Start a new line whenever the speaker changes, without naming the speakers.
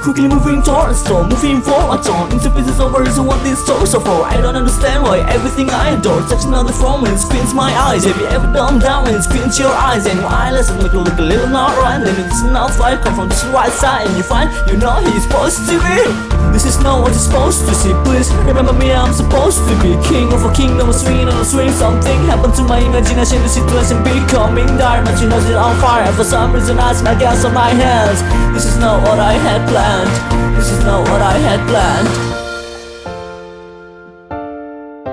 quickly moving towards store, moving forward on into pieces of words and what this story so for. I don't understand why everything I adore touching on the phone and spins my eyes. Have you ever done down and spins your eyes and your eyelids make you look a little not right? Then it's not fight come from the right side and you find you know he's supposed to be. This is not what you're supposed to see. Please remember me, I'm supposed to be king of a kingdom, a swing on a swing. Something happened to my imagination, the situation becoming dire. But you know it on fire. For some reason I smell gas on my hands. This is not what I had planned. This is not what I had planned.